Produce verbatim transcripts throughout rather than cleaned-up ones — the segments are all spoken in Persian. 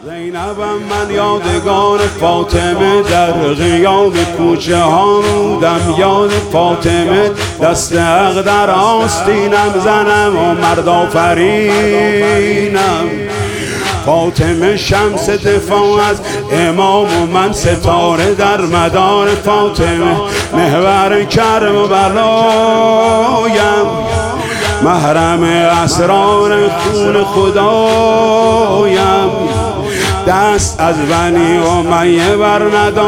زینبم من یادگار فاطمه، در غیاب کوچه ها بودم یاد فاطمه. دست حق در آستینم زنم و مرد آفرینم. فاطمه شمس دفاع از امام و من ستاره در مدار فاطمه. محور کرم و بلایم، محرم اسرار خون خدایم. دست از بنی امیه بر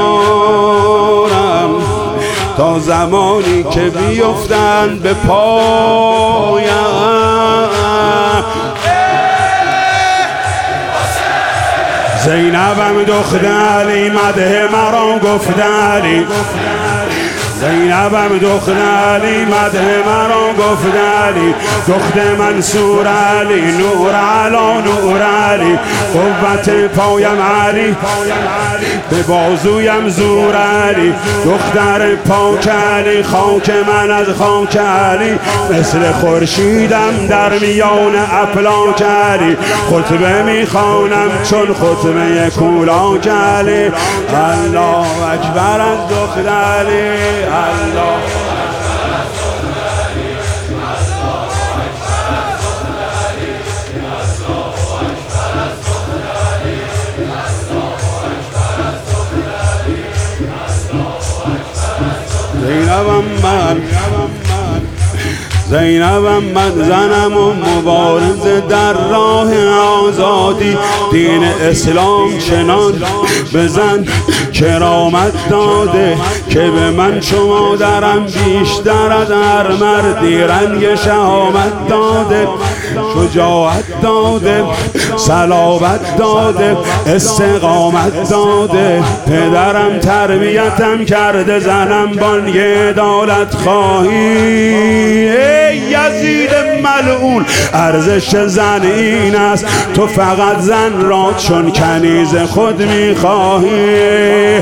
ندارم تا زمانی که بیفتند به پایم. زینبم دختر علی مده مرا گفت علی. زینبم دختر علی مده مرا گفت علی. دختر منصور علی، نور علا نور علی. قوت پایم علی، به بازویم زور علی. دختر پاک علی، خاک من از خاک علی. مثل خورشیدم در میان افلاک علی. خطبه میخوانم چون خطبه کولاک علی. الله اکبر از دختر علی، الله زینبم من، زینبم من زنم و مبارز در راه آزادی. دین اسلام چنان بزن کرامت داده که به من چو مادرم بیشتر از هر مردی رنگ شهامت داده. شجاعت داده، صلابت داده، استقامت داده. پدرم تربیتم کرده زنم بانگ عدالت خواهی. ای یزید ملعون ارزش زن این است، تو فقط زن را چون کنیز خود میخواهی.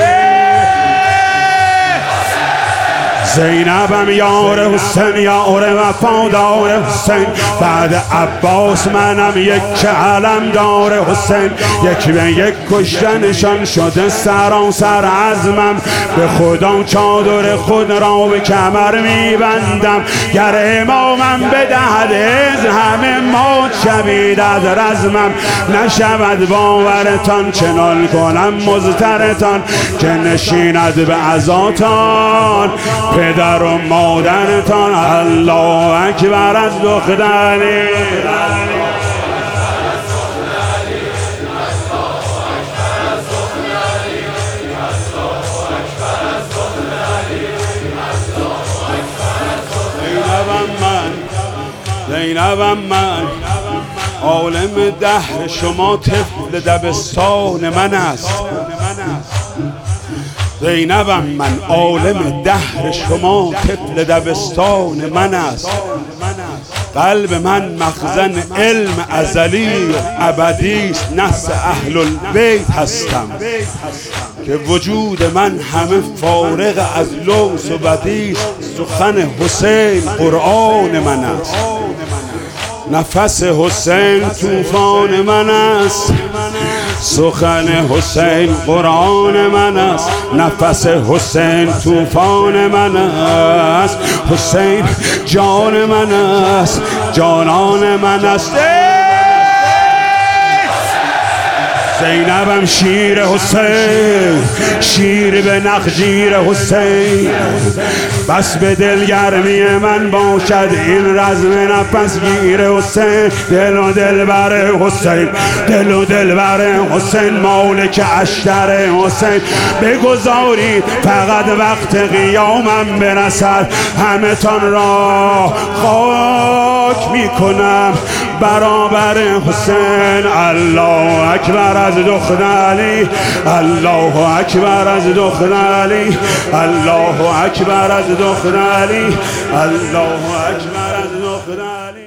زینبم یار حسین، یار وفادار حسین. بعد عباس منم یک علم دار حسین. یک به یک کشتنشان شده سراسر عزمم. به خدا چادر خود را به کمر میبندم. گر امامم بدهد از همه ما شوید از رزمم. نشود باورتان چنان کنم مضطرتان که نشیند به عزاتان پدر و مادرتان. الله اکبر از دختر علی. زینبم من عالم دهر شما طفل دبستان من است. زینبم من عالم دهر شما طفل دبستان من است. قلب من مخزن علم ازلی و ابدی است. نسل اهل البیت هستم که وجود من همه فارغ از لوث و بدی است. سخن حسین قرآن من است. نفس حسین طوفان من است. سخن حسین قرآن من است. نفس حسین طوفان من است. حسین جان من است، جانان من است. زینبم شیر حسین، شیر به نخجیر حسین. بس به دلگرمی من باشد این رزم نفس گیر حسین. دل و دلبر حسین، دل و دلبر حسین. مالک اشتر حسین. بگذارید فقط وقت قیامم برسد همه تان را خاک میکنم برابر حسین. الله اکبر از دختر علی، الله اکبر از دختر علی، الله اکبر از دختر علی، الله اکبر از دختر علی.